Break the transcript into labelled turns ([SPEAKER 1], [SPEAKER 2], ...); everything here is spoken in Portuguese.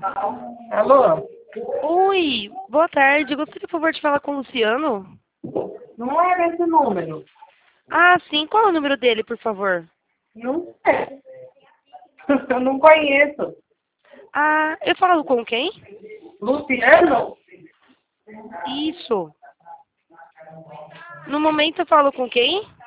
[SPEAKER 1] Alô?
[SPEAKER 2] Oi, boa tarde. Gostaria, por favor, de falar com o Luciano.
[SPEAKER 1] Não é esse número.
[SPEAKER 2] Ah, sim. Qual é o número dele, por favor?
[SPEAKER 1] Não sei. Eu não conheço.
[SPEAKER 2] Ah, eu falo com quem?
[SPEAKER 1] Luciano?
[SPEAKER 2] Isso. No momento eu falo com quem?